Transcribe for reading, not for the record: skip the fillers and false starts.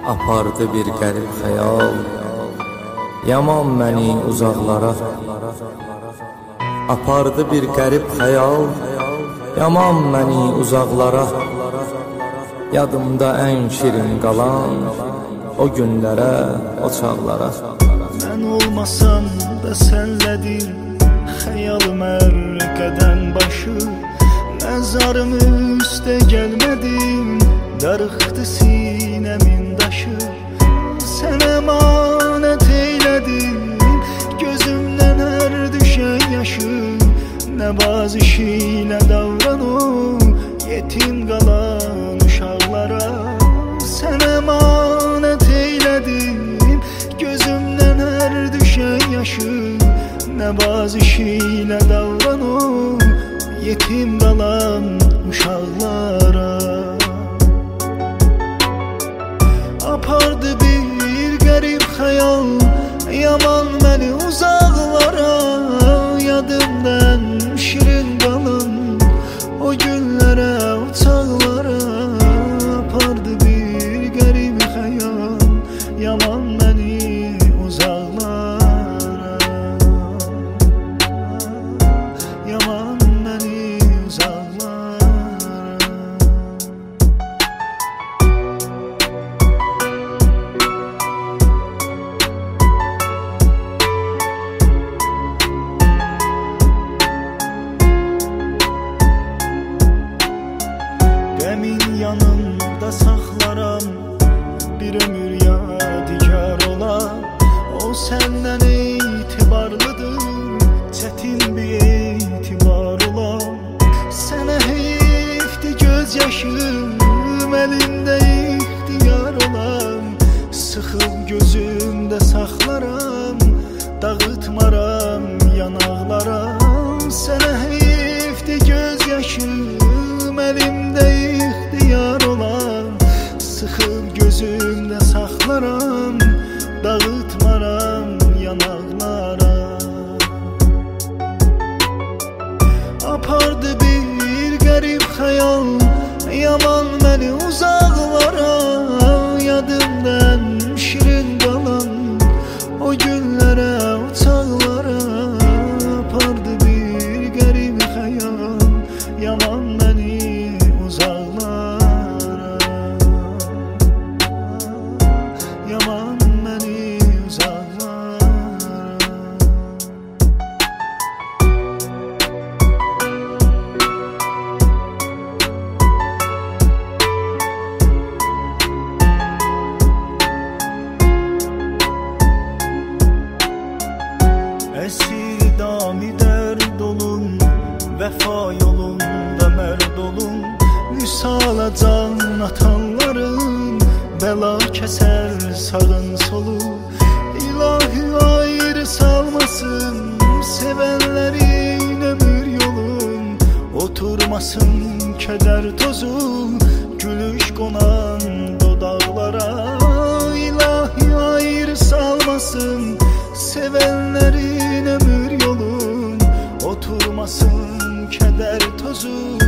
Apardı bir qərib xəyal, yaman məni uzaqlara. Apardı bir qərib xəyal, yaman məni uzaqlara. Yadımda ən şirin qalan o günlərə, o çağlara. Mən olmasam da sənlədir xəyalım hər qədəm başı. Məzarım üstə gəlmədim, darıxdı sinəmin daşı. Sən əmanət eylədim gözümdən hər düşən yaşı. Nə baziş ilə davranıb yetim qalan uşaqlara. Sən əmanət eylədim gözümdən hər düşən yaşı. Nə baziş ilə davranıb yetim qalan uşaqlara. Apardı bir qərib xəyal, yaman məni uzaqlara. Yadımdan şirin qalan o günlərə, o çağlara. Apardı bir qərib xəyal, yaman məni uzaqlara. Yaman məni uzaqlara. Qəmin yanımda saxlaram, bir ömür yadigar ola. O səndən etibarlıdır, çətin bir etibar ola. Sənə heyfdir göz yaşım, əlində ixtiyar olam. Sıxıb gözümdə saxlaram, dağıtmaram yanaqlara. Sənə heyfdir göz yaşım, əlimdə ixtiyar olam. Sıxıb gözümdə saxlaram, dağıtmaram yanaqlara. Apardı bir qərib xəyal, yaman məni uzaqlara. Yadımdan şirin qalan o günlərə, o çağlara. Apardı bir qərib xəyal, yaman məni uzaqlara. Yaman məni uzaqlara. Əsir dami dərd olun, vəfa yolunda mərd olun. Vüsala can atanların, bəla kəsər sağın solu. İlahi ayrı salmasın sevənlərin ömür yolun. Oturmasın kədər tozu, gülüş qonan dodaqlara. İlahi ayrı salmasın sevənlərin ömür yolun. Oturmasın kədər tozu,